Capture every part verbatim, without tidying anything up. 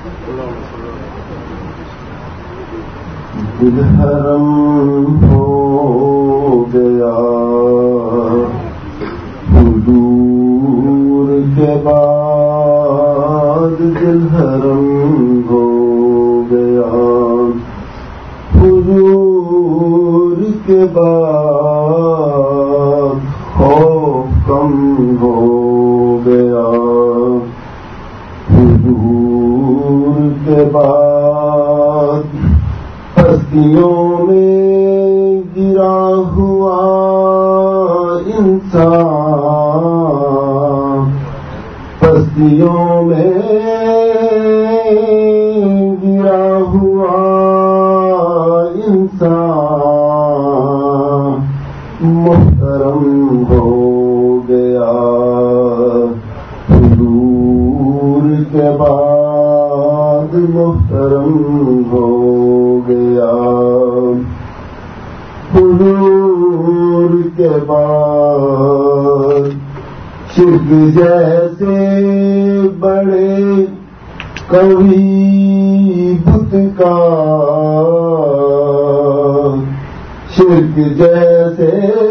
دل حرم ہو گیا حضور کے بعد، دل حرم ہو گیا حضور کے بعد، خوف کم ہو گیا حضور کے بعد، پستیوں میں گرا ہوا انسان، پستیوں میں گرا ہوا انسان محترم ہو گیا حضور کے بعد، محترم ہو گیا حضور کے بعد، شرک جیسے بڑے قوی بت کا، شرک جیسے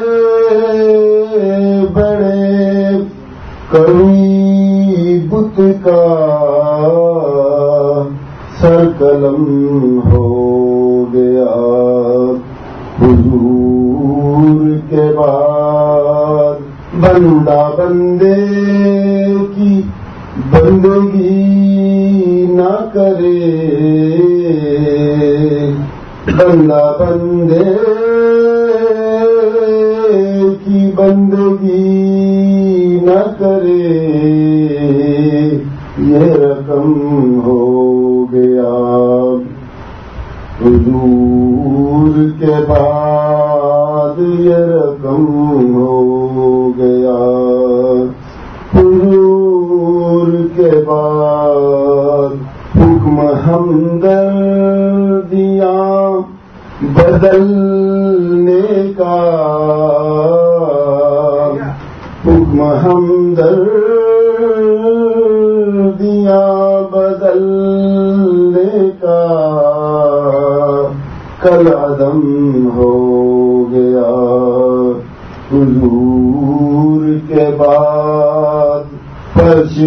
بڑے قوی بت کا سر قلم ہو گیا حضور کے بعد، بندہ بندے کی بندگی نہ کرے، بندہ بندے کی بندگی نہ کرے، یہ رقم ہو گیا حضور کے بعد، یہ رقم ہو گیا حضور کے بعد، حکم ہمدردیاں بدلنے کا، حکم ہمدردیاں بدلنے کا کل عدم ہو گیا حضور کے بعد، فرش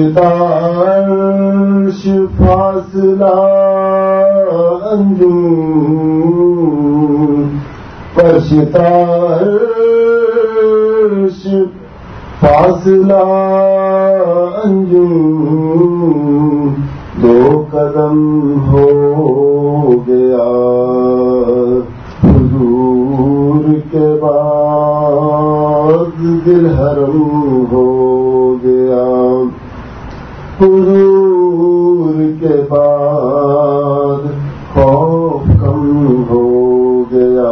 عرش فاصلہ انجم، فرش عرش فاصلہ انجم، دو قدم ہو گیا حضور کے بعد، دل حرم ہو گیا حضور کے بعد، خوف کم ہو گیا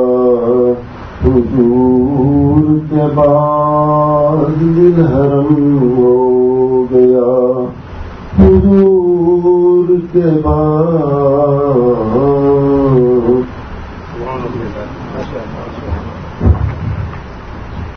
حضور کے بعد، دل حرم ہو گیا حضور کے بعد۔